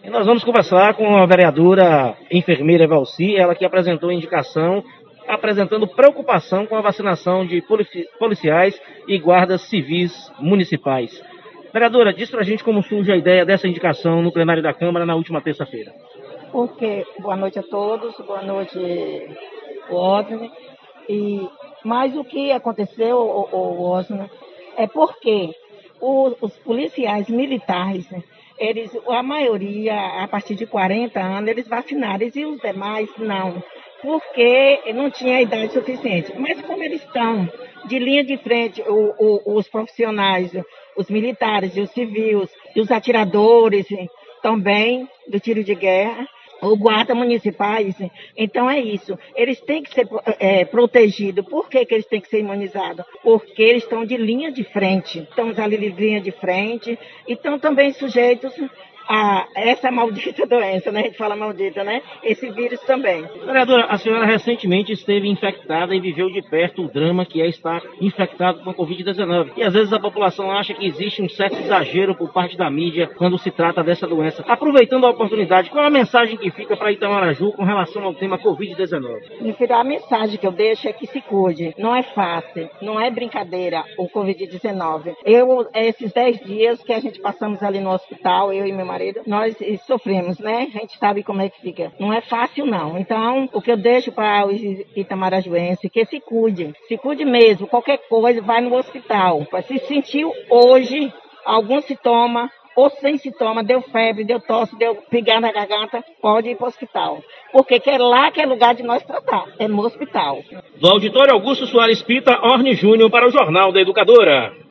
E nós vamos conversar com a vereadora enfermeira Valci, ela que apresentou indicação, apresentando preocupação com a vacinação de policiais e guardas civis municipais. Vereadora, diz pra gente como surge a ideia dessa indicação no plenário da Câmara na última terça-feira. Porque, boa noite a todos, boa noite, Osner. Mas o que aconteceu, Osner, é porque os policiais militares, né, a maioria, a partir de 40 anos, eles vacinaram, e os demais não, porque não tinha idade suficiente. Mas como eles estão de linha de frente, os profissionais, os militares e os civis, e os atiradores também do tiro de guerra, o guarda municipais, então é isso. Eles têm que ser protegidos. Por que eles têm que ser imunizados? Porque eles estão de linha de frente. Estão ali de linha de frente e estão também sujeitos a essa maldita doença, né? A gente fala maldita, né? Esse vírus também. Vereadora, a senhora recentemente esteve infectada e viveu de perto o drama que é estar infectado com a Covid-19. E às vezes a população acha que existe um certo exagero por parte da mídia quando se trata dessa doença. Aproveitando a oportunidade, qual é a mensagem que fica para Itamaraju com relação ao tema Covid-19? Meu filho, a mensagem que eu deixo é que se cuide. Não é fácil, não é brincadeira o Covid-19. Esses 10 dias que a gente passamos ali no hospital, eu e meu marido, nós sofremos, né? A gente sabe como é que fica. Não é fácil, não. Então, o que eu deixo para os itamarajuenses, que se cuide mesmo. Qualquer coisa, vai no hospital. Se sentiu hoje algum sintoma, ou sem sintoma, deu febre, deu tosse, deu pigar na garganta, pode ir para o hospital. Porque é lá que é lugar de nós tratar, é no hospital. Do auditório Augusto Soares Pita, Orne Júnior para o Jornal da Educadora.